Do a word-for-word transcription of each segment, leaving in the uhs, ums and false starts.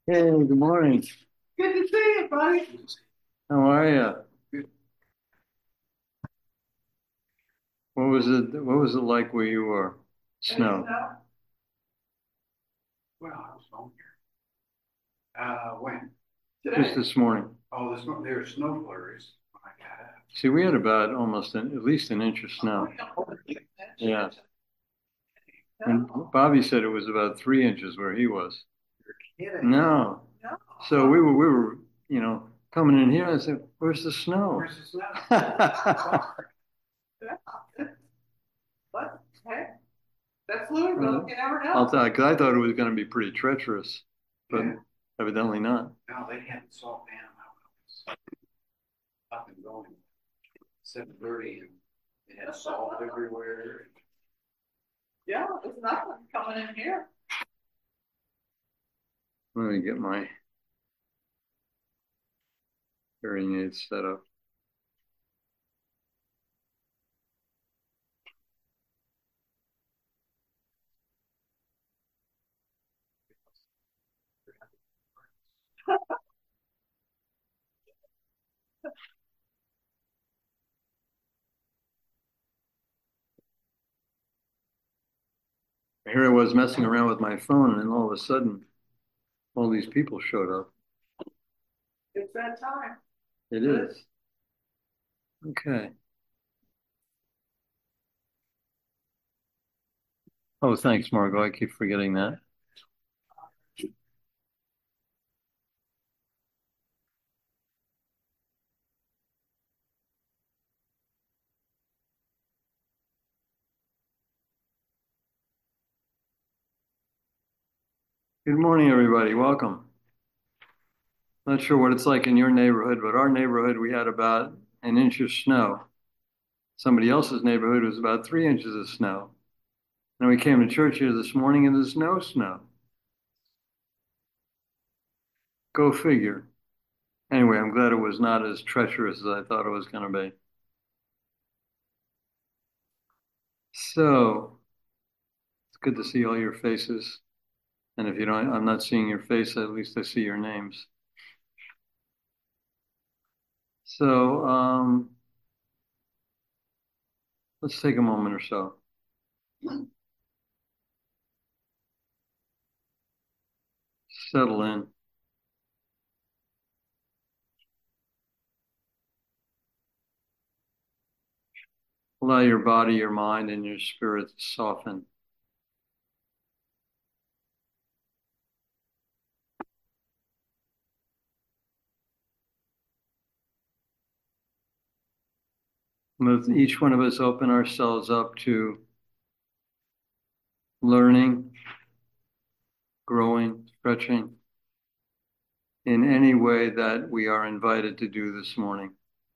Hey, good morning. Good to see you, buddy. How are you? What was it? What was it like where you were? And you Snow. know, well, I was home here. Uh, when? Just Today. this morning. Oh, there's no, there were snow flurries when I got up. See, we had about almost an, at least an inch of Oh, snow. yeah, holy shit. Yeah. And No, Bobby said it was about three inches where he was. you're kidding. No. No. So we were, we were, you know, coming in here. I said, "Where's the snow?" Where's the snow? What? Hey, that's Louisville. You never I'll know. tell you, because I thought it was going to be pretty treacherous, but Yeah. evidently not. No, they had the salt dam out. Up and going. seven thirty and it had salt everywhere. Yeah, there's nothing coming in here. Let me get my hearing aids set up. Here I was messing around with my phone, and then all of a sudden, all these people showed up. It's that time. It is. Okay. Oh, thanks, Margot. I keep forgetting that. Good morning, everybody. Welcome. Not sure what it's like in your neighborhood, but our neighborhood, we had about an inch of snow. Somebody else's neighborhood was about three inches of snow. And we came to church here this morning and there's no snow. Go figure. Anyway, I'm glad it was not as treacherous as I thought it was going to be. So it's good to see all your faces. And if you don't, I'm not seeing your face, at least I see your names. So um, let's take a moment or so. Settle in. Allow your body, your mind, and your spirit to soften. Let each one of us open ourselves up to learning, growing, stretching in any way that we are invited to do this morning.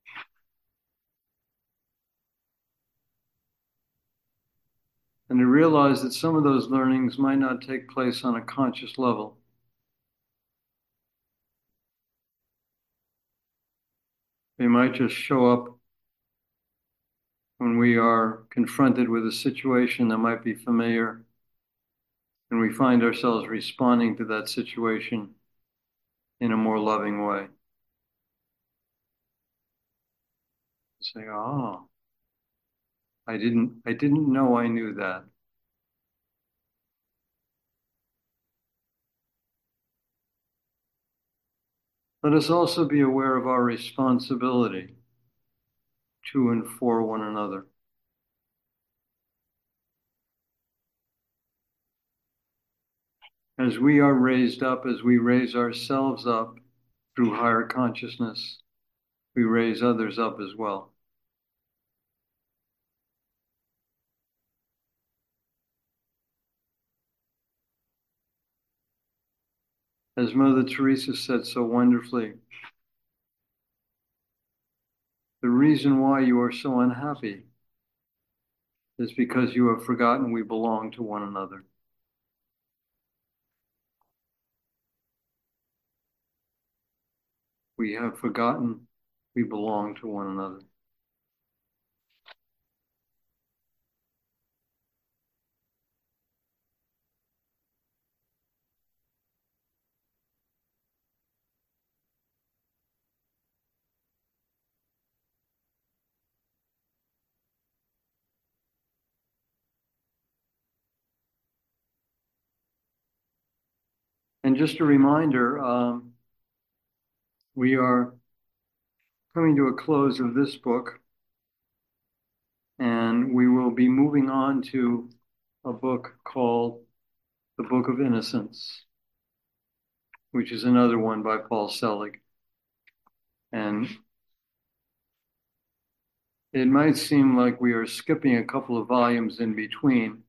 And to realize that some of those learnings might not take place on a conscious level. They might just show up when we are confronted with a situation that might be familiar and we find ourselves responding to that situation in a more loving way. Say, oh, I didn't, I didn't know I knew that. Let us also be aware of our responsibility to and for one another. As we are raised up, as we raise ourselves up through higher consciousness, we raise others up as well. As Mother Teresa said so wonderfully, the reason why you are so unhappy is because you have forgotten we belong to one another. We have forgotten we belong to one another. And just a reminder, um, we are coming to a close of this book, and we will be moving on to a book called The Book of Innocence, which is another one by Paul Selig. And it might seem like we are skipping a couple of volumes in between,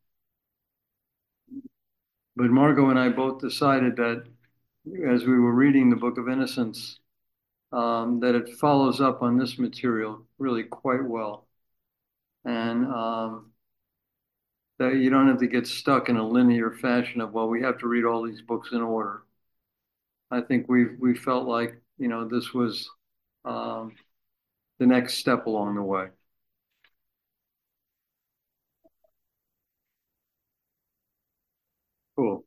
but Margot and I both decided that as we were reading the Book of Innocence, um, that it follows up on this material really quite well. And um, that you don't have to get stuck in a linear fashion of, well, we have to read all these books in order. I think we we felt like, you know, this was um, the next step along the way. Cool.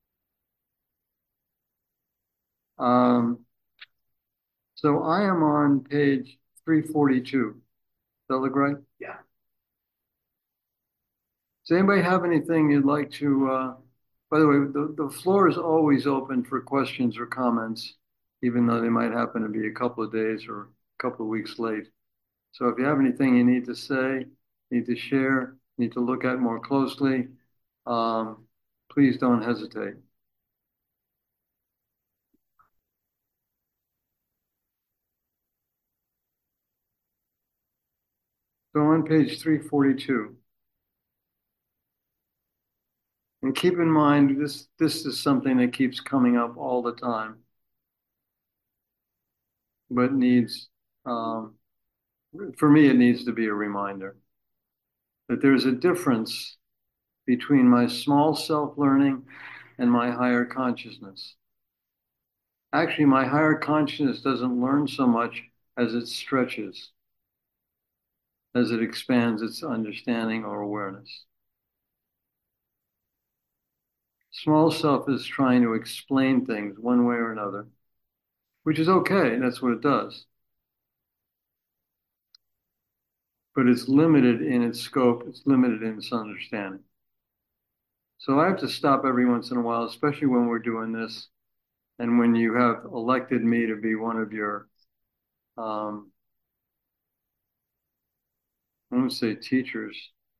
Um, so I am on page three forty-two. Does that look right? Yeah. Does anybody have anything you'd like to, uh, by the way, the, the floor is always open for questions or comments, even though they might happen to be a couple of days or a couple of weeks late. So if you have anything you need to say, need to share, need to look at more closely, um, please don't hesitate. So on page three forty-two, and keep in mind, this, this is something that keeps coming up all the time, but needs, um, for me, it needs to be a reminder that there's a difference between my small self-learning and my higher consciousness. Actually, my higher consciousness doesn't learn so much as it stretches, as it expands its understanding or awareness. Small self is trying to explain things one way or another, which is okay, that's what it does. But it's limited in its scope, it's limited in its understanding. So I have to stop every once in a while, especially when we're doing this, and when you have elected me to be one of your, um, I won't say teachers,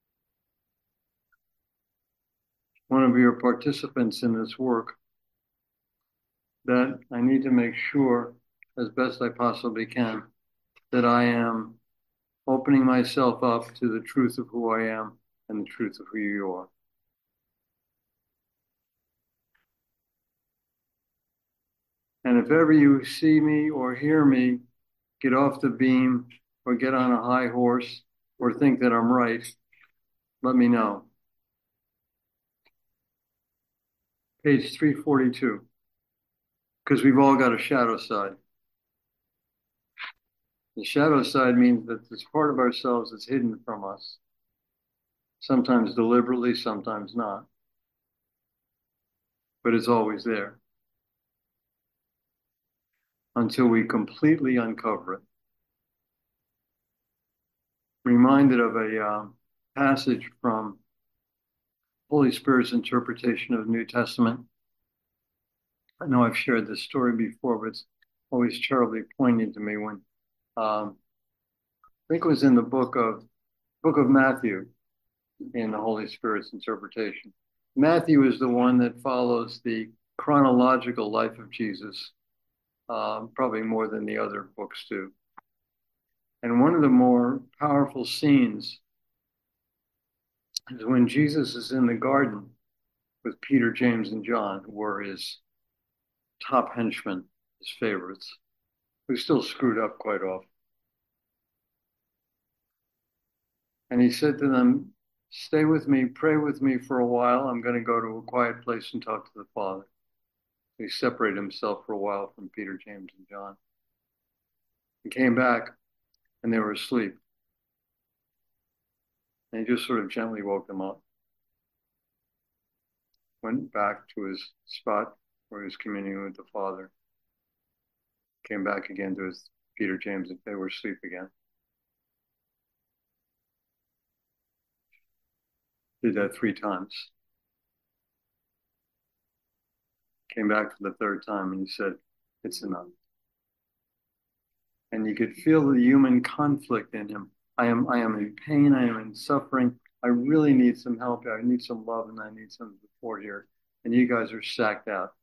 one of your participants in this work, that I need to make sure, as best I possibly can, that I am opening myself up to the truth of who I am and the truth of who you are. And if ever you see me or hear me get off the beam or get on a high horse or think that I'm right, let me know. Page three forty-two, because we've all got a shadow side. The shadow side means that this part of ourselves that's hidden from us, sometimes deliberately, sometimes not, but it's always there until we completely uncover it. Reminded of a uh, passage from Holy Spirit's interpretation of the New Testament. I know I've shared this story before, but it's always terribly poignant to me when um, I think it was in the book of book of Matthew in the Holy Spirit's interpretation. Matthew is the one that follows the chronological life of Jesus, um, probably more than the other books do. And one of the more powerful scenes is when Jesus is in the garden with Peter, James, and John, who were his top henchmen, his favorites, who still screwed up quite often. And he said to them, stay with me, pray with me for a while. I'm going to go to a quiet place and talk to the Father. He separated himself for a while from Peter, James, and John. He came back and they were asleep. And he just sort of gently woke them up. Went back to his spot where he was communing with the Father. Came back again to his Peter, James, and they were asleep again. Did that three times. Came back for the third time and he said, it's enough. And you could feel the human conflict in him. I am, I am in pain. I am in suffering. I really need some help. I need some love and I need some support here. And you guys are sacked out.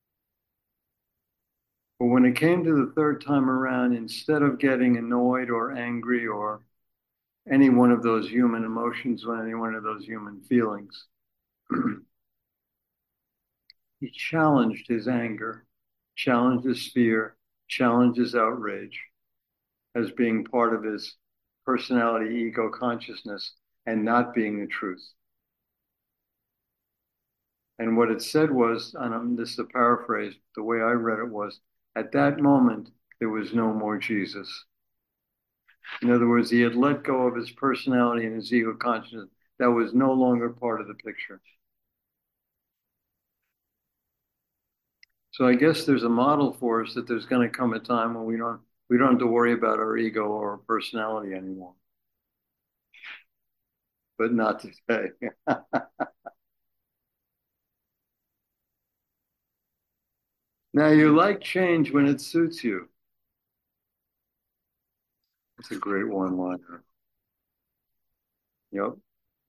But when it came to the third time around, instead of getting annoyed or angry or any one of those human emotions or any one of those human feelings, he challenged his anger, challenged his fear, challenged his outrage as being part of his personality, ego consciousness, and not being the truth. And what it said was, and I'm, this is a paraphrase, the way I read it was, at that moment, there was no more Jesus. In other words, he had let go of his personality and his ego consciousness. That was no longer part of the picture. So I guess there's a model for us that there's going to come a time when we don't we don't have to worry about our ego or our personality anymore. But not today. Now you like change when it suits you. It's a great one-liner. Yep.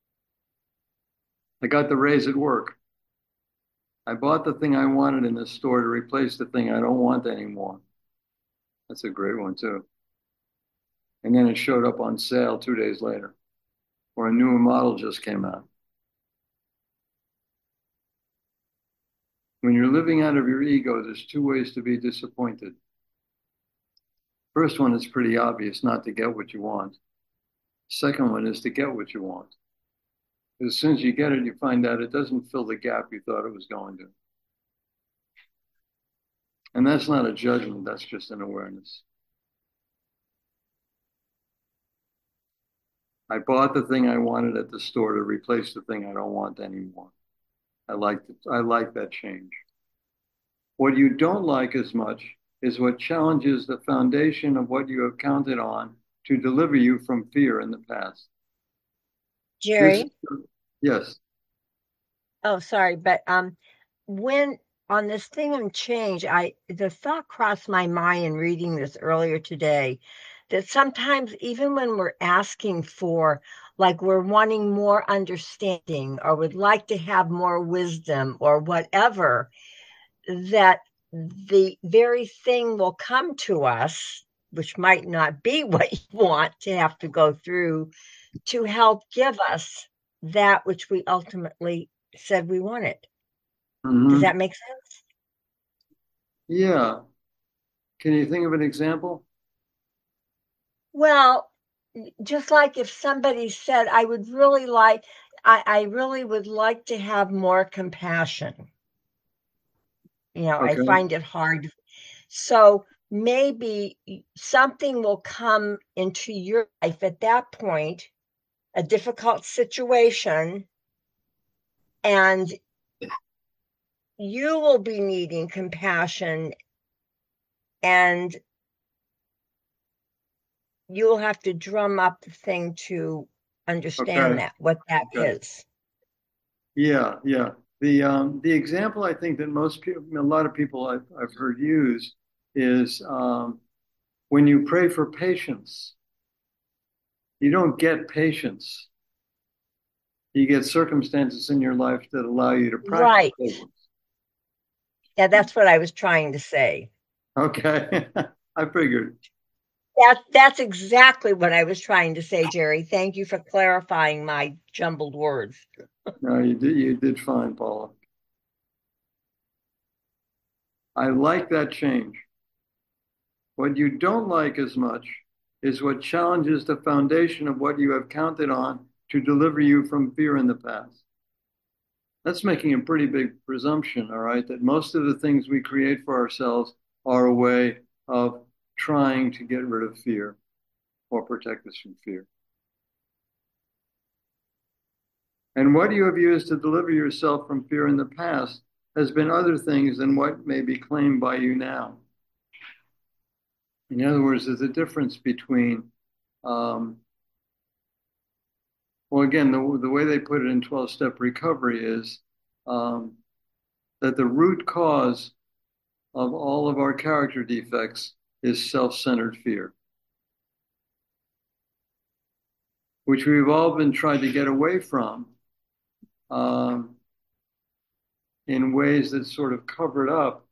I got the raise at work. I bought the thing I wanted in the store to replace the thing I don't want anymore. That's a great one too. And then it showed up on sale two days later, or a newer model just came out. When you're living out of your ego, there's two ways to be disappointed. First one is pretty obvious, not to get what you want. Second one is to get what you want. As soon as you get it, you find out it doesn't fill the gap you thought it was going to. And that's not a judgment, that's just an awareness. I bought the thing I wanted at the store to replace the thing I don't want anymore. I like I like that change. What you don't like as much is what challenges the foundation of what you have counted on to deliver you from fear in the past. Jerry? This, yes. Oh, sorry, but um, when on this thing on change, I the thought crossed my mind in reading this earlier today that sometimes even when we're asking for, like we're wanting more understanding or would like to have more wisdom or whatever, that the very thing will come to us, which might not be what you want to have to go through, to help give us that which we ultimately said we wanted. Mm-hmm. Does that make sense? Yeah. Can you think of an example? Well, just like if somebody said, I would really like, I, I really would like to have more compassion. You know, Okay. I find it hard. So maybe something will come into your life at that point, a difficult situation, and you will be needing compassion, and you'll have to drum up the thing to understand Okay. that, what that Okay. is. Yeah, yeah. The um, the example I think that most people, a lot of people I've, I've heard use is um, when you pray for patience, you don't get patience. You get circumstances in your life that allow you to practice Right. patience. Yeah, that's what I was trying to say. Okay. I figured. That, that's exactly what I was trying to say, Jerry. Thank you for clarifying my jumbled words. No, you did you did fine, Paula. I like that change. What you don't like as much is what challenges the foundation of what you have counted on to deliver you from fear in the past. That's making a pretty big presumption, all right, that most of the things we create for ourselves are a way of trying to get rid of fear or protect us from fear. And what you have used to deliver yourself from fear in the past has been other things than what may be claimed by you now. In other words, there's a difference between, um, well, again, the, the way they put it in twelve-step recovery is um, that the root cause of all of our character defects is self-centered fear, which we've all been trying to get away from um, in ways that sort of cover it up,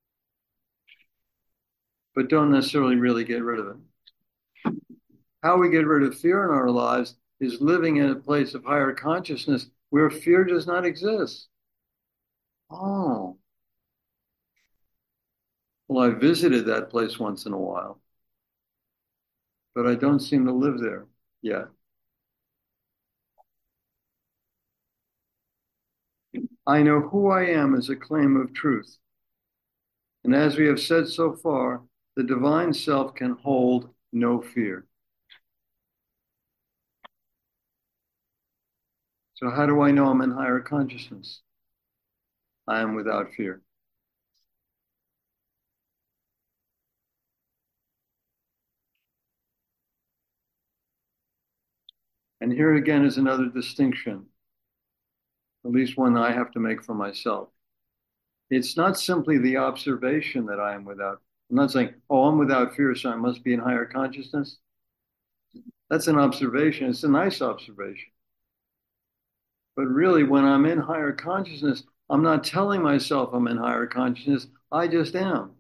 but don't necessarily really get rid of it. How we get rid of fear in our lives is living in a place of higher consciousness where fear does not exist. Oh, well, I visited that place once in a while, but I don't seem to live there yet. I know who I am is a claim of truth. And as we have said so far, the divine self can hold no fear. So how do I know I'm in higher consciousness? I am without fear. And here again is another distinction, at least one I have to make for myself. It's not simply the observation that I am without. I'm not saying, oh, I'm without fear, so I must be in higher consciousness. That's an observation. It's a nice observation. But really, when I'm in higher consciousness, I'm not telling myself I'm in higher consciousness. I just am.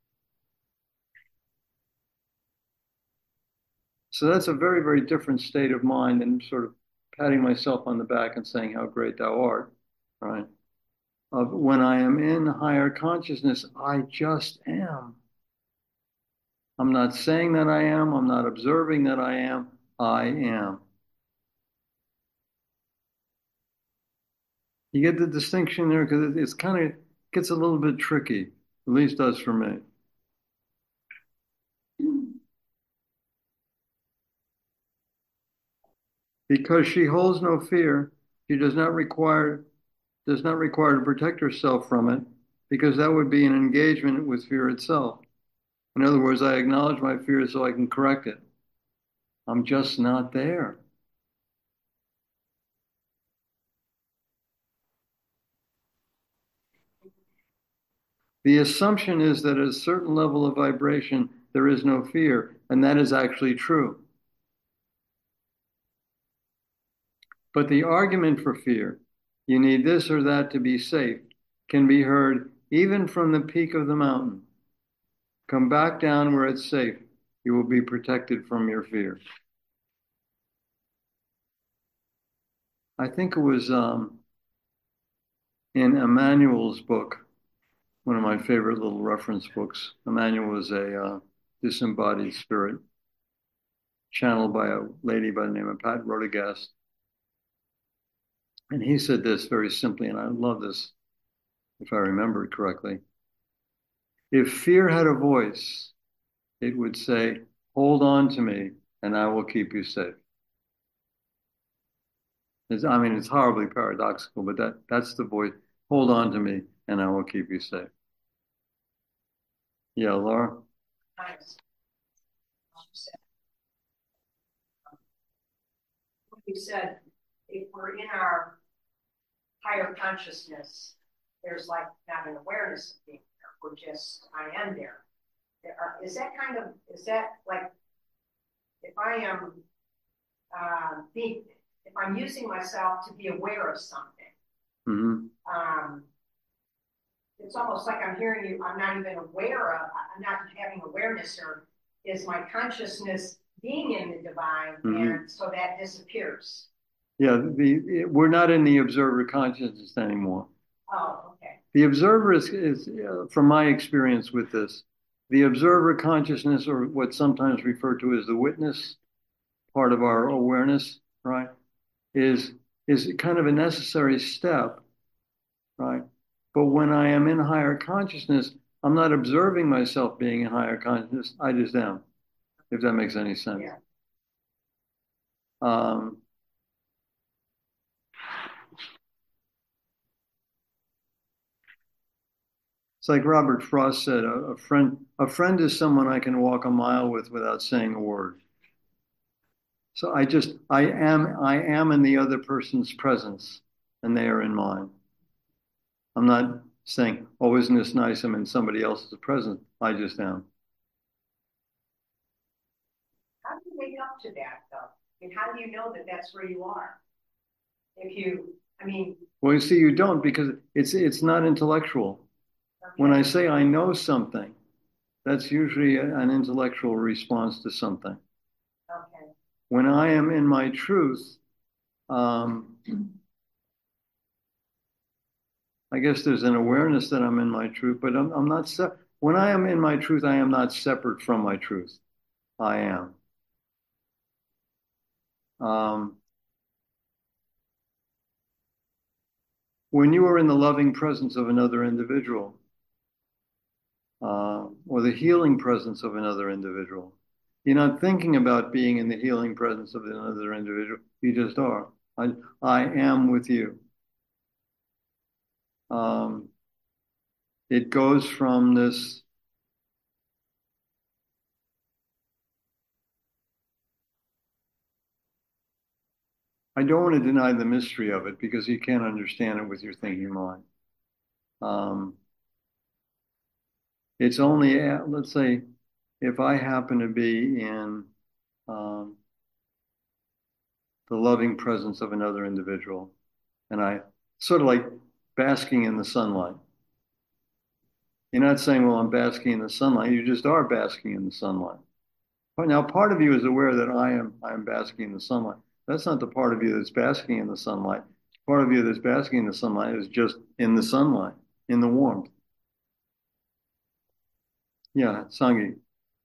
So that's a very, very different state of mind than sort of patting myself on the back and saying how great thou art, right? Of when I am in higher consciousness, I just am. I'm not saying that I am. I'm not observing that I am. I am. You get the distinction there because it's kind of gets a little bit tricky, at least does for me. Because she holds no fear, she does not require does not require to protect herself from it, because that would be an engagement with fear itself. In other words, I acknowledge my fear so I can correct it. I'm just not there. The assumption is that at a certain level of vibration, there is no fear, and that is actually true. But the argument for fear, you need this or that to be safe, can be heard even from the peak of the mountain. Come back down where it's safe. You will be protected from your fear. I think it was um, in Emmanuel's book, one of my favorite little reference books. Emmanuel was a uh, disembodied spirit channeled by a lady by the name of Pat Rodegast. And he said this very simply, and I love this, if I remember it correctly. If fear had a voice, it would say, hold on to me and I will keep you safe. It's, I mean, it's horribly paradoxical, but that, that's the voice. Hold on to me and I will keep you safe. Yeah, Laura? Nice. You said if we're in our higher consciousness, there's like not an awareness of being there. We're just, I am there. there are, is that kind of, is that like, if I am uh, being, if I'm using myself to be aware of something, mm-hmm. um, it's almost like I'm hearing you, I'm not even aware of, I'm not having awareness, or is my consciousness being in the divine, mm-hmm. and so that disappears. Yeah, the we're not in the observer consciousness anymore. Oh, okay. The observer is, is uh, from my experience with this, the observer consciousness, or what's sometimes referred to as the witness part of our awareness, right, is is kind of a necessary step, right? But when I am in higher consciousness, I'm not observing myself being in higher consciousness. I just am, if that makes any sense. Yeah. Um, It's like Robert Frost said, a, a friend, a friend is someone I can walk a mile with without saying a word. So I just, I am, I am in the other person's presence and they are in mine. I'm not saying, oh, isn't this nice? I'm in somebody else's presence. I just am. How do you wake up to that, though? And how do you know that that's where you are? If you, I mean. Well, you see, you don't because it's it's not intellectual. Okay. When I say I know something, that's usually an intellectual response to something. Okay. When I am in my truth, um, I guess there's an awareness that I'm in my truth, but I'm, I'm not se- when I am in my truth, I am not separate from my truth. I am. Um, when you are in the loving presence of another individual, uh, or the healing presence of another individual, you're not thinking about being in the healing presence of another individual. You just are. I, I am with you. Um, it goes from this I don't want to deny the mystery of it because you can't understand it with your thinking mind. Um, it's only, let's say, if I happen to be in um, the loving presence of another individual, and I sort of like basking in the sunlight. You're not saying, well, I'm basking in the sunlight. You just are basking in the sunlight. But now part of you is aware that I am I am basking in the sunlight. That's not the part of you that's basking in the sunlight. Part of you that's basking in the sunlight is just in the sunlight, in the warmth. Yeah, Sangi.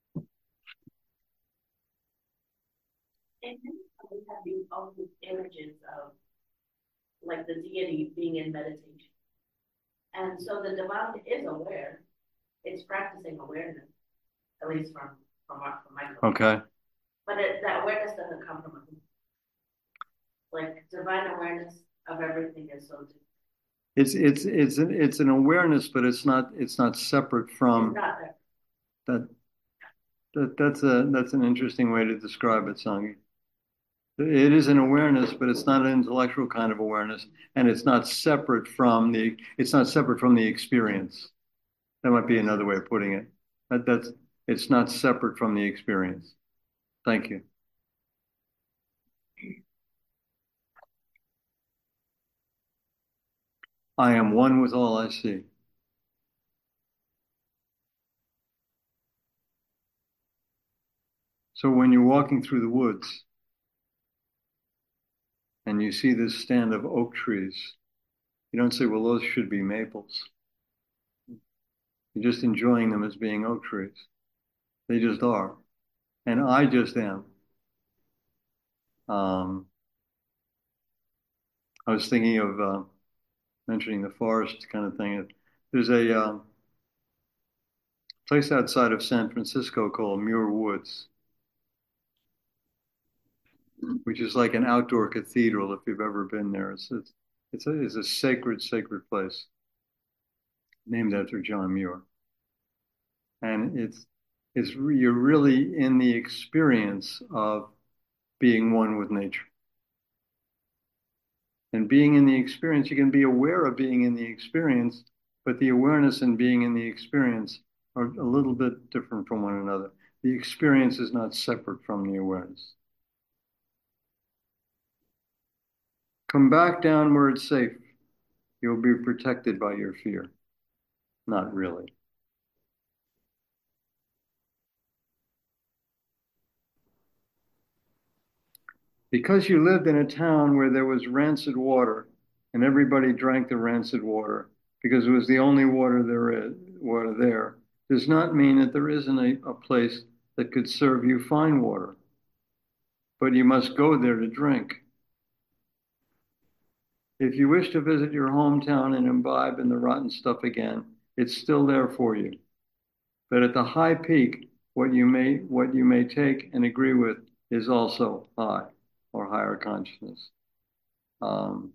And then we have these all these images of like the deity being in meditation. And so the divine is aware. It's practicing awareness, at least from from, our, from my point. Okay. But it, that awareness doesn't come from a, like divine awareness of everything is so deep. It's it's it's an, it's an awareness, but it's not it's not separate from It's not there. that. That that's a that's an interesting way to describe it, Sangi. It is an awareness, but it's not an intellectual kind of awareness, and it's not separate from the it's not separate from the experience. That might be another way of putting it. That that's it's not separate from the experience. Thank you. I am one with all I see. So when you're walking through the woods and you see this stand of oak trees, you don't say, well, those should be maples. You're just enjoying them as being oak trees. They just are. And I just am. Um, I was thinking of uh, mentioning the forest kind of thing. There's a um, place outside of San Francisco called Muir Woods, which is like an outdoor cathedral if you've ever been there. It's it's it's a, it's a sacred, sacred place named after John Muir. And it's it's you're really in the experience of being one with nature. And being in the experience, you can be aware of being in the experience, but the awareness and being in the experience are a little bit different from one another. The experience is not separate from the awareness. Come back down where it's safe. You'll be protected by your fear. Not really. Because you lived in a town where there was rancid water and everybody drank the rancid water because it was the only water there is, water there, does not mean that there isn't a, a place that could serve you fine water. But you must go there to drink. If you wish to visit your hometown and imbibe in the rotten stuff again, it's still there for you. But at the high peak, what you may what you may take and agree with is also high or higher consciousness. Um,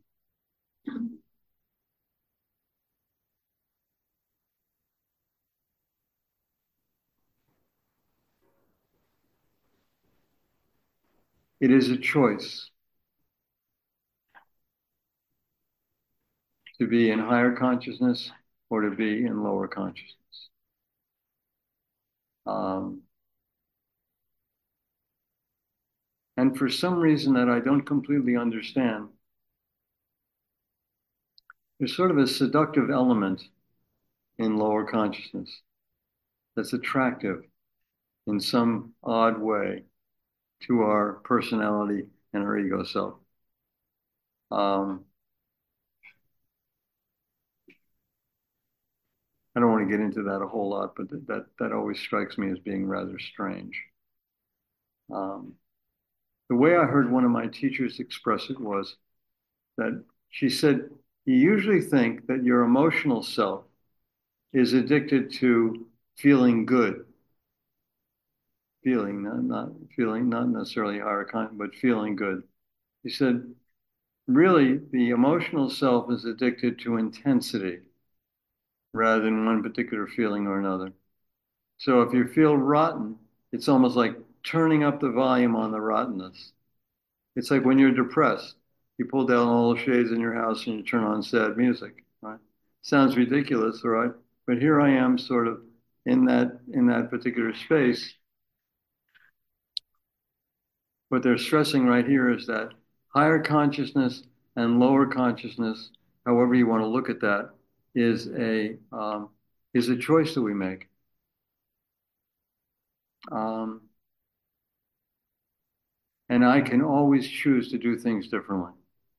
it is a choice to be in higher consciousness or to be in lower consciousness. Um, and for some reason that I don't completely understand, there's sort of a seductive element in lower consciousness that's attractive in some odd way to our personality and our ego self. Um, I don't want to get into that a whole lot, but that that always strikes me as being rather strange. Um, the way I heard one of my teachers express it was that she said, you usually think that your emotional self is addicted to feeling good, feeling, not, not feeling, not necessarily higher kind, but feeling good. He said, really, the emotional self is addicted to intensity rather than one particular feeling or another. So if you feel rotten, it's almost like turning up the volume on the rottenness. It's like when you're depressed, you pull down all the shades in your house and you turn on sad music, right? Sounds ridiculous, right? But here I am sort of in that in that particular space. What they're stressing right here is that higher consciousness and lower consciousness, however you want to look at that, is a um, is a choice that we make. Um, and I can always choose to do things differently.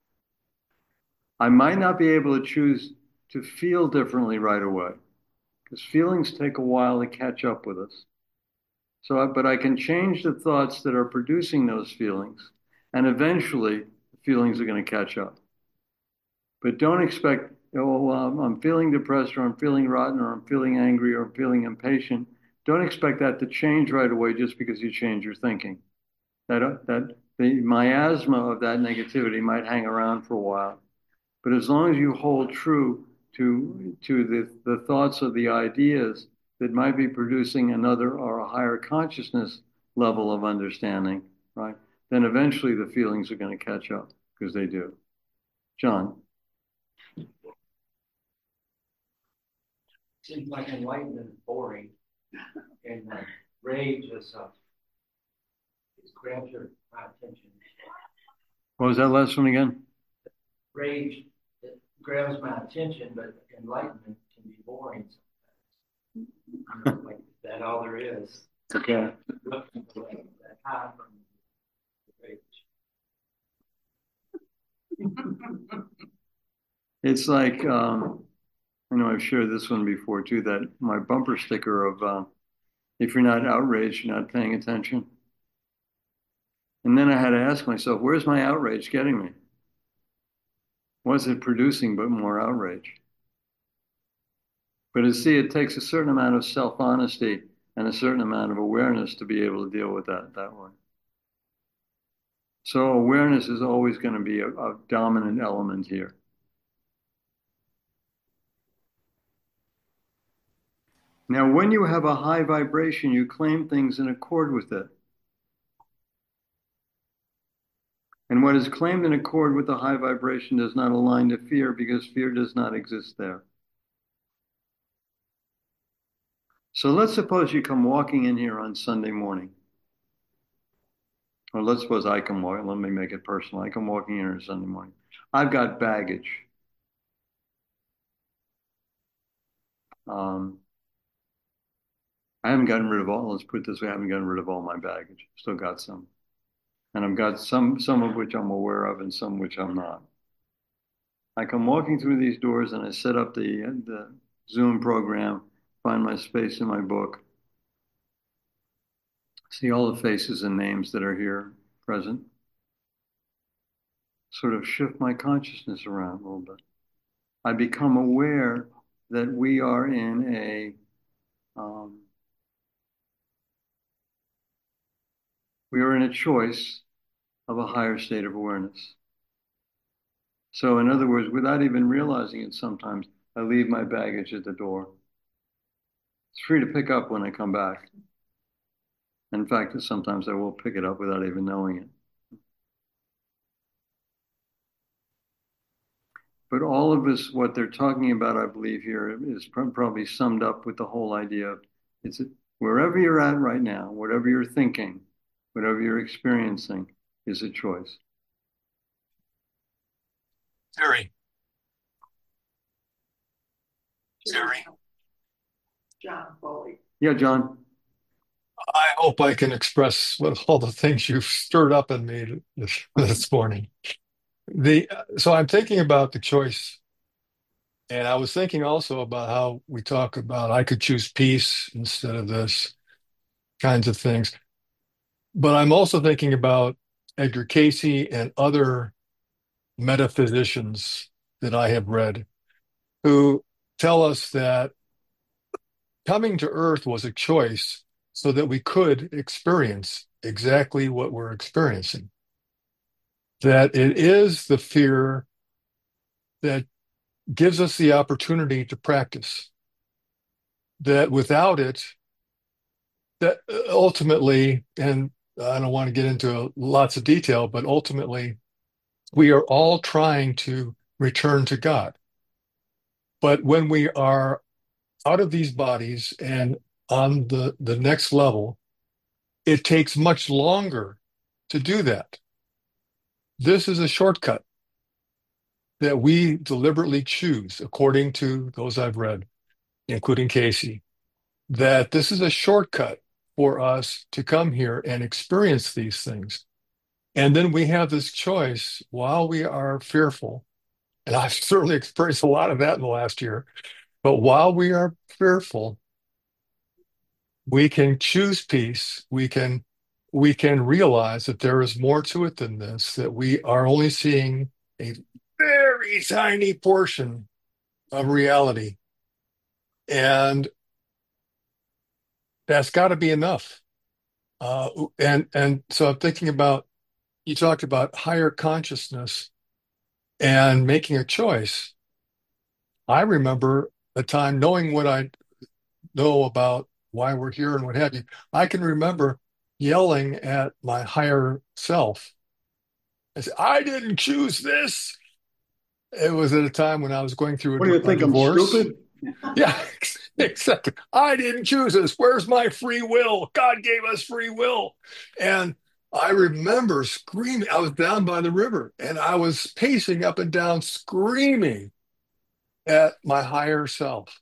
I might not be able to choose to feel differently right away because feelings take a while to catch up with us. So, but I can change the thoughts that are producing those feelings, and eventually the feelings are going to catch up. But don't expect, oh, um, I'm feeling depressed, or I'm feeling rotten, or I'm feeling angry, or I'm feeling impatient. Don't expect that to change right away just because you change your thinking. That, uh, that the miasma of that negativity might hang around for a while. But as long as you hold true to, to the, the thoughts or the ideas that might be producing another or a higher consciousness level of understanding, right? Then eventually the feelings are going to catch up because they do. John. Seems like enlightenment is boring, and uh, rage is uh, it grabs your my attention. What was that last one again? Rage it grabs my attention, but enlightenment can be boring sometimes. You know, like that all there is. Okay. Looking for that high from rage. It's like, um, I know I've shared this one before too, that my bumper sticker of, uh, if you're not outraged, you're not paying attention. And then I had to ask myself, where's my outrage getting me? What's it producing but more outrage? But to see, it takes a certain amount of self-honesty and a certain amount of awareness to be able to deal with that that way. So awareness is always going to be a, a dominant element here. Now, when you have a high vibration, you claim things in accord with it. And what is claimed in accord with the high vibration does not align to fear because fear does not exist there. So let's suppose you come walking in here on Sunday morning. Or let's suppose I come walking, let me make it personal. I come walking in here on Sunday morning. I've got baggage. Um, I haven't gotten rid of all, let's put it this way, I haven't gotten rid of all my baggage. Still got some. And I've got some, some of which I'm aware of and some which I'm not. I come walking through these doors and I set up the, the Zoom program, find my space in my book, see all the faces and names that are here present, sort of shift my consciousness around a little bit. I become aware that we are in a um, we are in a choice of a higher state of awareness. So in other words, without even realizing it sometimes, I leave my baggage at the door. It's free to pick up when I come back. In fact, sometimes I will pick it up without even knowing it. But all of us, what they're talking about, I believe here is probably summed up with the whole idea of it's wherever you're at right now, whatever you're thinking, whatever you're experiencing is a choice. Terry. Terry. John Foley. Yeah, John. I hope I can express what all the things you've stirred up in me this, this morning. The so I'm thinking about the choice, and I was thinking also about how we talk about I could choose peace instead of this kinds of things. But I'm also thinking about Edgar Cayce and other metaphysicians that I have read who tell us that coming to Earth was a choice so that we could experience exactly what we're experiencing. That it is the fear that gives us the opportunity to practice. That without it, that ultimately, and I don't want to get into lots of detail, but ultimately, we are all trying to return to God. But when we are out of these bodies and on the, the next level, it takes much longer to do that. This is a shortcut that we deliberately choose, according to those I've read, including Cayce, that this is a shortcut for us to come here and experience these things. And then we have this choice while we are fearful. And I've certainly experienced a lot of that in the last year. But while we are fearful, we can choose peace. We can we can realize that there is more to it than this, that we are only seeing a very tiny portion of reality. And that's got to be enough. Uh, and and so I'm thinking about, you talked about higher consciousness and making a choice. I remember a time knowing what I know about why we're here and what have you. I can remember yelling at my higher self. I said, I didn't choose this. It was at a time when I was going through a, What do you a think? I'm divorce. stupid? Yeah, exactly. I didn't choose this. Where's my free will? God gave us free will. And I remember screaming. I was down by the river and I was pacing up and down, screaming at my higher self.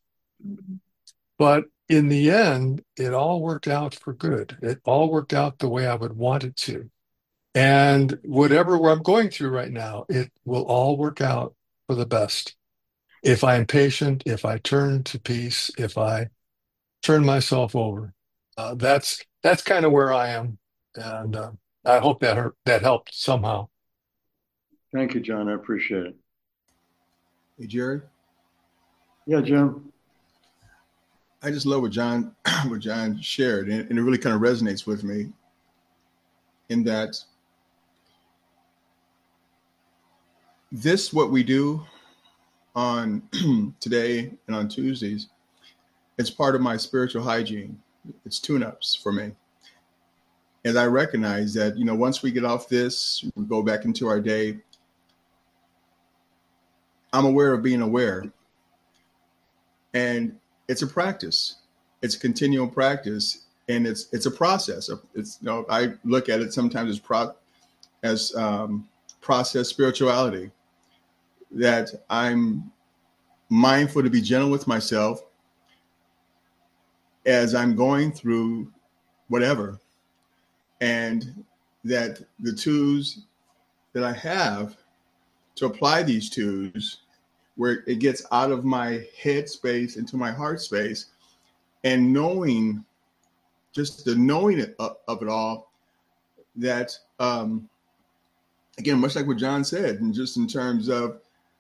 But in the end, it all worked out for good. It all worked out the way I would want it to. And whatever I'm going through right now, it will all work out for the best. If I am patient, if I turn to peace, if I turn myself over, uh, that's that's kind of where I am, and uh, I hope that hurt, that helped somehow. Thank you, John. I appreciate it. Hey, Jerry. Yeah, Jim. I just love what John what John shared, and, and it really kind of resonates with me. In that, this what we do on today and on Tuesdays, it's part of my spiritual hygiene. It's tune-ups for me. And I recognize that, you know, once we get off this, we go back into our day, I'm aware of being aware. And it's a practice. It's a continual practice. And it's it's a process. It's, you know, I look at it sometimes as pro as um, process spirituality, that I'm mindful to be gentle with myself as I'm going through whatever, and that the tools that I have to apply these tools, where it gets out of my head space into my heart space, and knowing, just the knowing it, of, of it all, that um, again, much like what John said, and just in terms of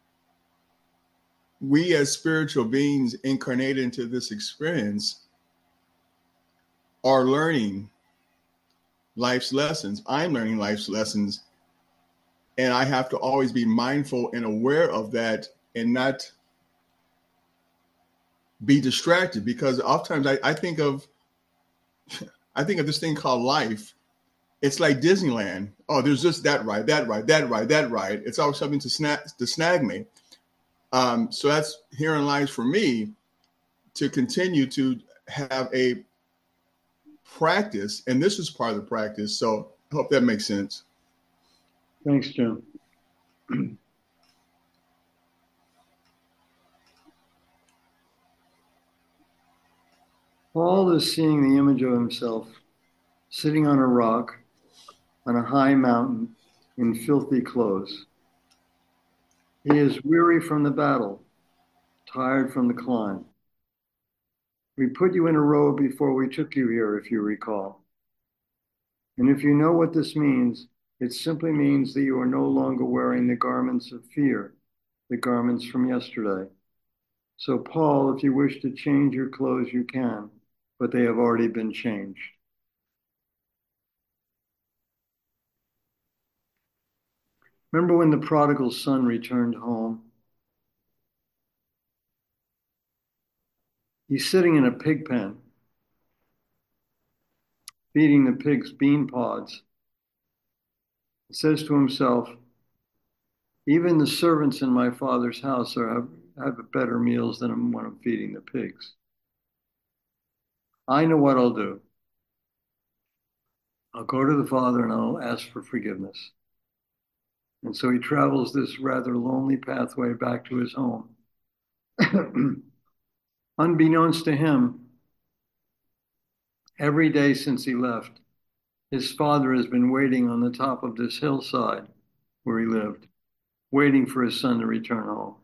we as spiritual beings incarnated into this experience are learning life's lessons. I'm learning life's lessons. And I have to always be mindful and aware of that and not be distracted, because oftentimes I, I think of I think of this thing called life. It's like Disneyland. Oh, there's just that ride, that ride, that ride, that ride. It's always something to snag to snag me. Um, so that's herein lies for me to continue to have a practice, and this is part of the practice. So I hope that makes sense. Thanks, Jim. Paul is seeing the image of himself sitting on a rock on a high mountain in filthy clothes. He is weary from the battle, tired from the climb. We put you in a robe before we took you here, if you recall. And if you know what this means, it simply means that you are no longer wearing the garments of fear, the garments from yesterday. So, Paul, if you wish to change your clothes, you can, but they have already been changed. Remember when the prodigal son returned home? He's sitting in a pig pen, feeding the pigs bean pods. He says to himself, even the servants in my father's house are, have, have better meals than when I'm feeding the pigs. I know what I'll do. I'll go to the Father and I'll ask for forgiveness. And so he travels this rather lonely pathway back to his home. Unbeknownst to him, every day since he left, his father has been waiting on the top of this hillside where he lived, waiting for his son to return home.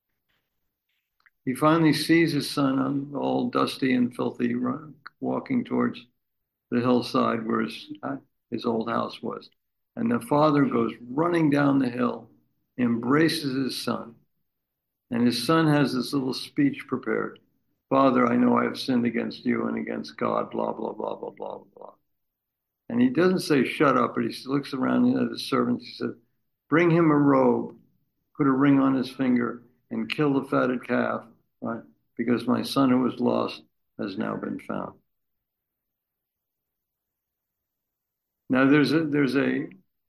He finally sees his son all dusty and filthy, walking towards the hillside where his, his old house was. And the father goes running down the hill, embraces his son, and his son has this little speech prepared. Father, I know I have sinned against you and against God, blah, blah, blah, blah, blah, blah. And he doesn't say shut up, but he looks around at his servants. He says, bring him a robe, put a ring on his finger, and kill the fatted calf, right? Because my son who was lost has now been found. Now there's a there's a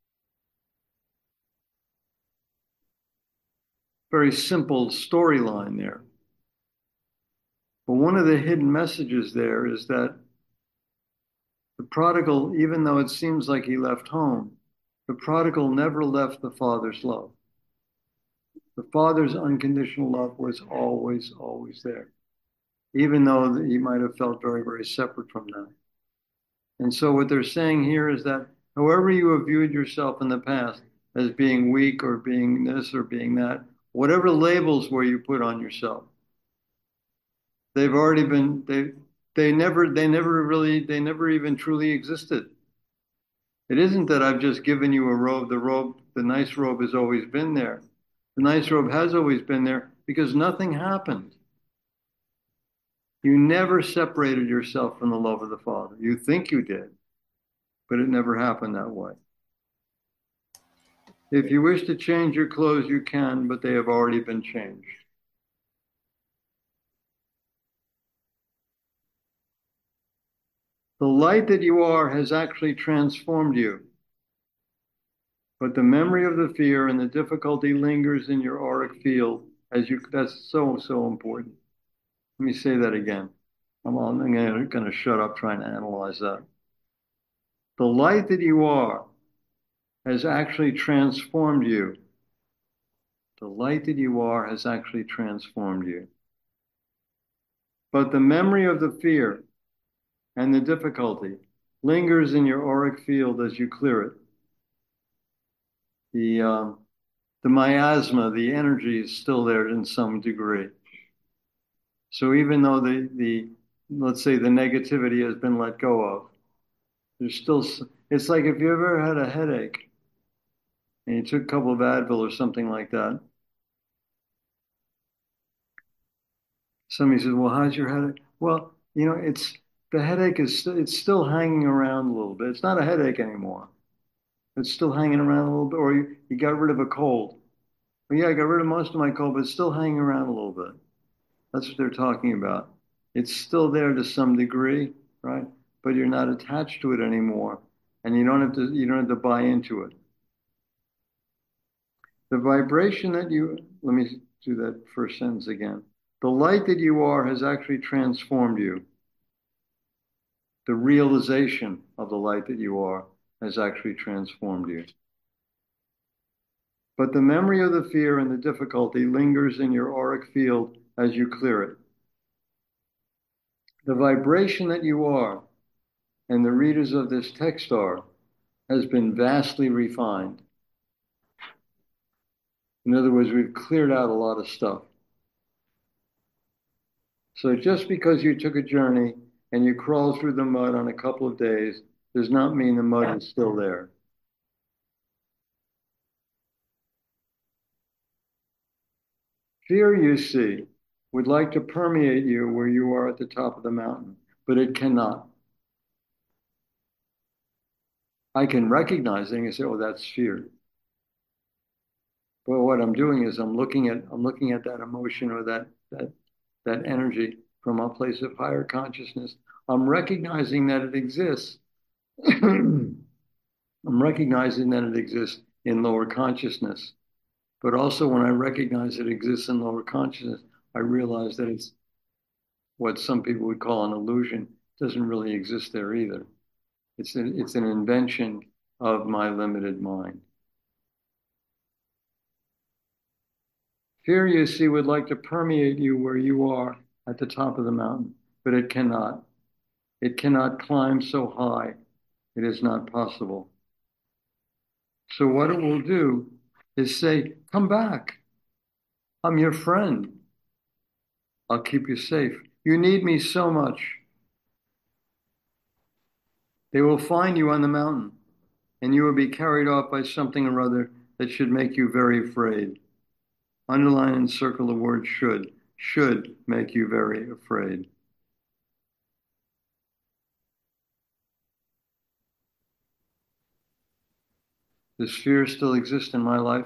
very simple storyline there. But one of the hidden messages there is that the prodigal, even though it seems like he left home, the prodigal never left the father's love. The father's unconditional love was always, always there, even though he might have felt very, very separate from that. And so what they're saying here is that however you have viewed yourself in the past as being weak or being this or being that, whatever labels were you put on yourself, they've already been, they they never, they never really, they never even truly existed. It isn't that I've just given you a robe. The robe, the nice robe has always been there. The nice robe has always been there because nothing happened. You never separated yourself from the love of the Father. You think you did, but it never happened that way. If you wish to change your clothes, you can, but they have already been changed. The light that you are has actually transformed you, but the memory of the fear and the difficulty lingers in your auric field as you, that's so, so important. Let me say that again. I'm, I'm going to shut up trying to analyze that. The light that you are has actually transformed you. The light that you are has actually transformed you. But the memory of the fear and the difficulty lingers in your auric field as you clear it. The, um, the miasma, the energy is still there in some degree. So even though the, the, let's say the negativity has been let go of, there's still, it's like if you ever had a headache and you took a couple of Advil or something like that. Somebody says, well, how's your headache? Well, you know, it's, the headache is, it's still hanging around a little bit. It's not a headache anymore. It's still hanging around a little bit, or you, you got rid of a cold. Well, yeah, I got rid of most of my cold, but it's still hanging around a little bit. That's what they're talking about. It's still there to some degree, right? But you're not attached to it anymore. And you don't have to, you don't have to buy into it. The vibration that you, let me do that first sentence again. The light that you are has actually transformed you. The realization of the light that you are has actually transformed you. But the memory of the fear and the difficulty lingers in your auric field as you clear it. The vibration that you are, and the readers of this text are, has been vastly refined. In other words, we've cleared out a lot of stuff. So just because you took a journey and you crawled through the mud on a couple of days does not mean the mud is still there. Fear, you see, would like to permeate you where you are at the top of the mountain, but it cannot. I can recognize it and say, oh, that's fear. But what I'm doing is I'm looking at I'm looking at that emotion or that that that energy from a place of higher consciousness. I'm recognizing that it exists. I'm recognizing that it exists in lower consciousness. But also when I recognize it exists in lower consciousness, I realize that it's what some people would call an illusion. It doesn't really exist there either. It's an, it's an invention of my limited mind. Fear, you see, would like to permeate you where you are at the top of the mountain, but it cannot. It cannot climb so high. It is not possible. So what it will do is say, come back. I'm your friend. I'll keep you safe. You need me so much. They will find you on the mountain, and you will be carried off by something or other that should make you very afraid. Underline and circle the word should. Should make you very afraid. Does fear still exist in my life?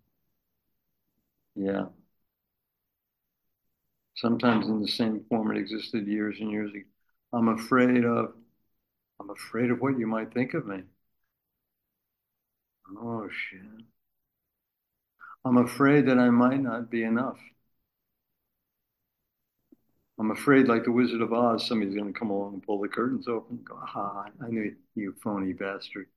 Yeah. Sometimes in the same form it existed years and years ago. I'm afraid of, I'm afraid of what you might think of me. Oh, shit. I'm afraid that I might not be enough. I'm afraid, like the Wizard of Oz, somebody's going to come along and pull the curtains open and go, ah, I knew you phony bastard.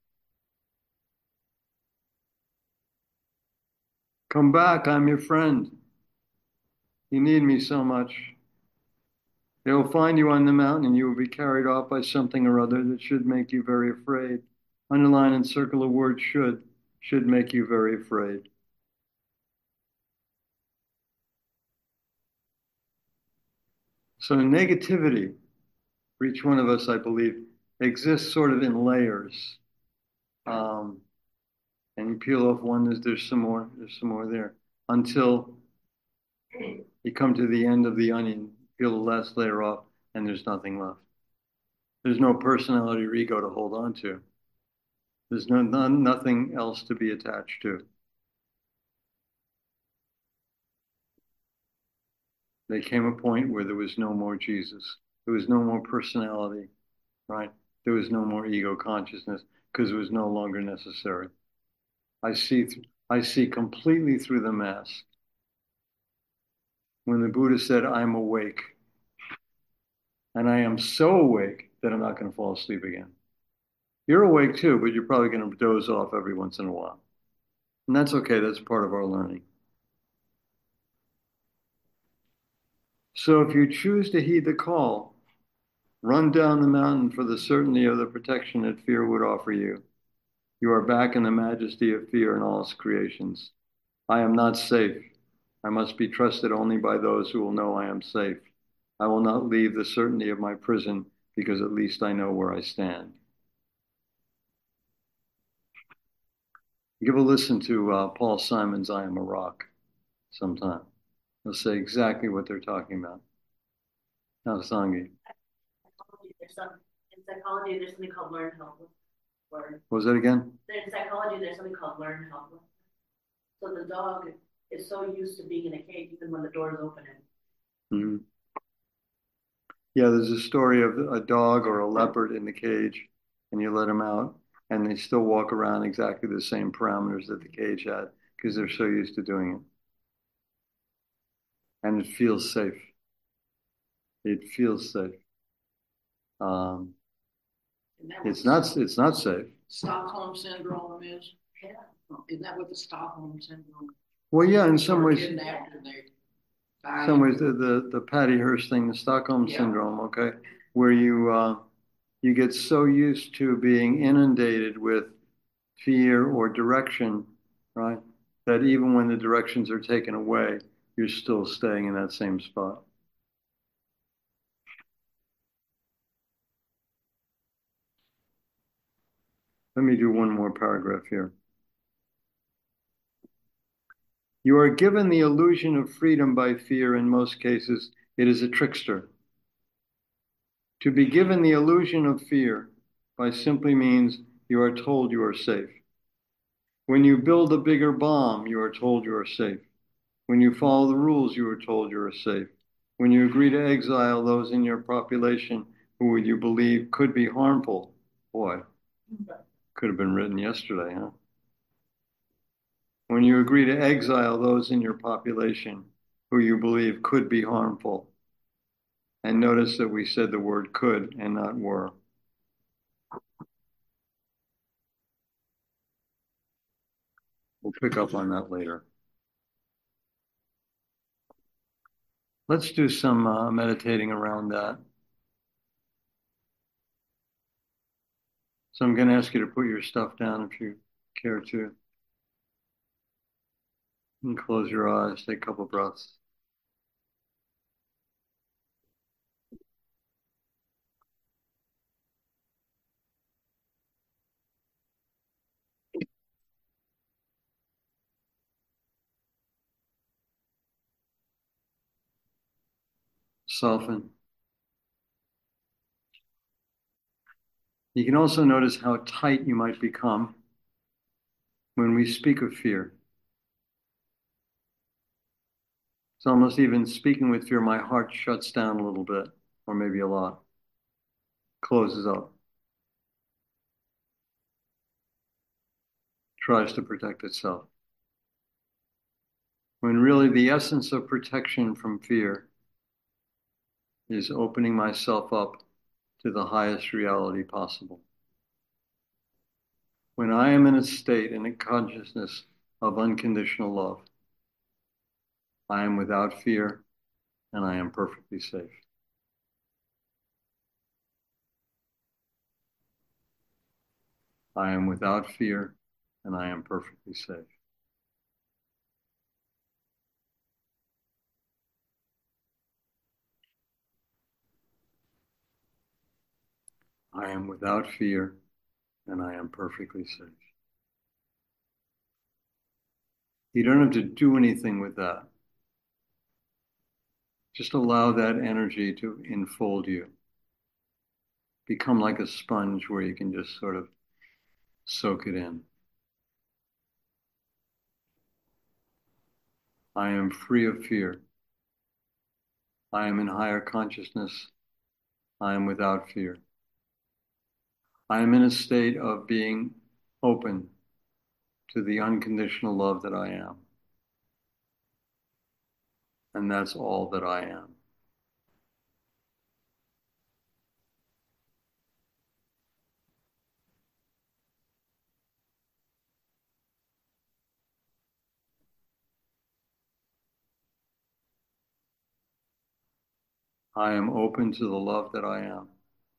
Come back, I'm your friend. You need me so much. They will find you on the mountain and you will be carried off by something or other that should make you very afraid. Underline and circle the word should. Should make you very afraid. So negativity, for each one of us, I believe, exists sort of in layers. Um, and you peel off one, there's, there's some more, there's some more there. Until you come to the end of the onion, peel the last layer off, and there's nothing left. There's no personality or ego to hold on to. There's no, none, nothing else to be attached to. There came a point where there was no more Jesus. There was no more personality, right? There was no more ego consciousness because it was no longer necessary. I see, th- I see completely through the mask. When the Buddha said, I'm awake, and I am so awake that I'm not going to fall asleep again. You're awake too, but you're probably going to doze off every once in a while. And that's okay. That's part of our learning. So if you choose to heed the call, run down the mountain for the certainty of the protection that fear would offer you. You are back in the majesty of fear and all its creations. I am not safe. I must be trusted only by those who will know I am safe. I will not leave the certainty of my prison because at least I know where I stand. Give a listen to uh, Paul Simon's I Am a Rock sometime. They'll say exactly what they're talking about. Now, Sangi. There's some, in psychology, there's something called learned helpless. Learn. What was that again? In psychology, there's something called learned helpless. So the dog is so used to being in a cage even when the door is open. Mm-hmm. Yeah, there's a story of a dog or a leopard in the cage, and you let them out, and they still walk around exactly the same parameters that the cage had because they're so used to doing it. and it feels safe. It feels safe. Um, Isn't that what it's the not. Stock- It's not safe. Stockholm syndrome is? Yeah. Isn't that what the Stockholm syndrome? Well, yeah, in some Or ways, kidnapped and they die. some ways the, the, the Patty Hearst thing, the Stockholm Yeah. syndrome, okay, where you uh, you get so used to being inundated with fear or direction, right, that even when the directions are taken away, you're still staying in that same spot. Let me do one more paragraph here. You are given the illusion of freedom by fear. In most cases, it is a trickster. To be given the illusion of fear by simply means you are told you are safe. When you build a bigger bomb, you are told you are safe. When you follow the rules, you are told you are safe. When you agree to exile those in your population who you believe could be harmful, boy, could have been written yesterday, huh? When you agree to exile those in your population who you believe could be harmful, and notice that we said the word could and not were. We'll pick up on that later. Let's do some uh, meditating around that. So I'm going to ask you to put your stuff down if you care to. And close your eyes, take a couple breaths. Soften. You can also notice how tight you might become when we speak of fear. It's almost even speaking with fear, my heart shuts down a little bit, or maybe a lot, closes up, tries to protect itself. When really the essence of protection from fear is opening myself up to the highest reality possible. When I am in a state, in a consciousness of unconditional love, I am without fear and I am perfectly safe. I am without fear and I am perfectly safe. I am without fear and I am perfectly safe. You don't have to do anything with that. Just allow that energy to enfold you. Become like a sponge where you can just sort of soak it in. I am free of fear. I am in higher consciousness. I am without fear. I am in a state of being open to the unconditional love that I am. And that's all that I am. I am open to the love that I am.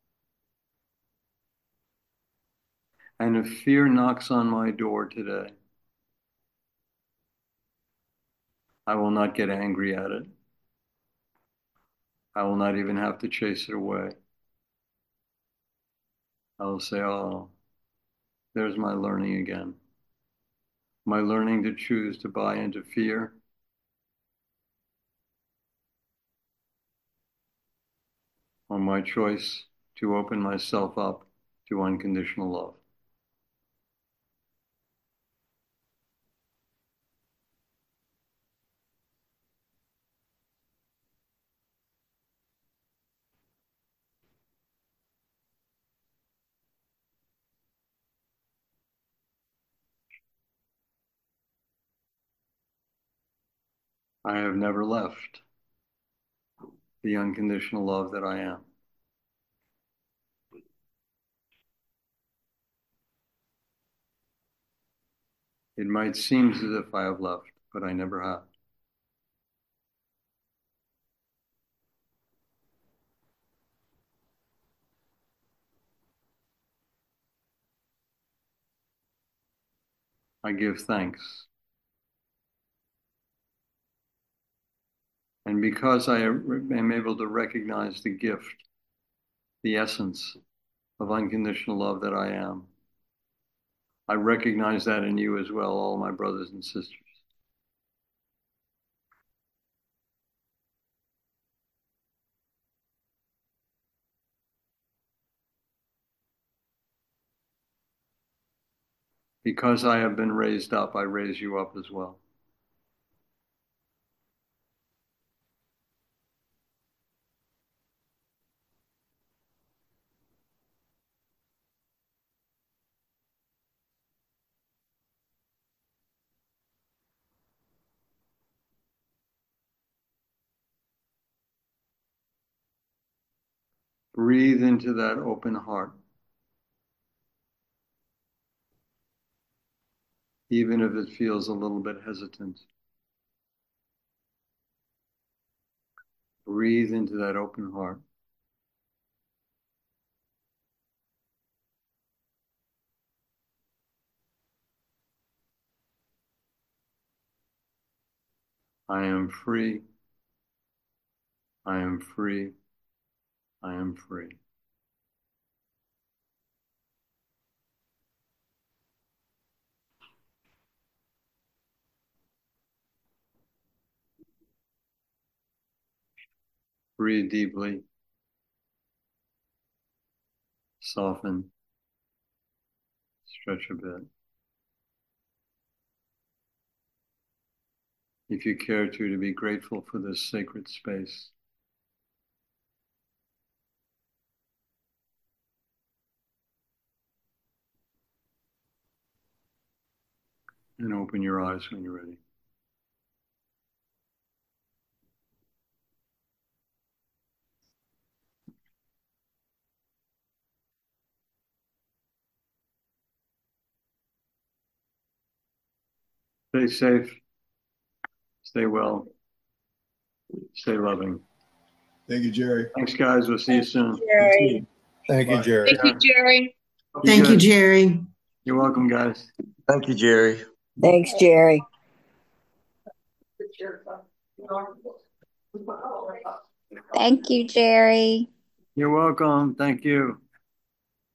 And if fear knocks on my door today, I will not get angry at it. I will not even have to chase it away. I will say, oh, there's my learning again. My learning to choose to buy into fear, or my choice to open myself up to unconditional love. I have never left. the unconditional love that I am. It might seem as if I have left, but I never have. I give thanks. And because I am able to recognize the gift, the essence of unconditional love that I am, I recognize that in you as well, all my brothers and sisters. Because I have been raised up, I raise you up as well. Breathe into that open heart. Even if it feels a little bit hesitant. Breathe into that open heart. I am free. I am free. I am free. Breathe deeply. Soften. Stretch a bit. If you care to, to be grateful for this sacred space. And open your eyes when you're ready. Stay safe. Stay well. Stay loving. Thank you, Jerry. Thanks, guys. We'll see you soon. Jerry. Thank you, Bye. Jerry. Thank you, Jerry. You Thank you, good. Jerry. You're welcome, guys. Thank you, Jerry. Thanks, Jerry. Thank you, Jerry. You're welcome. Thank you.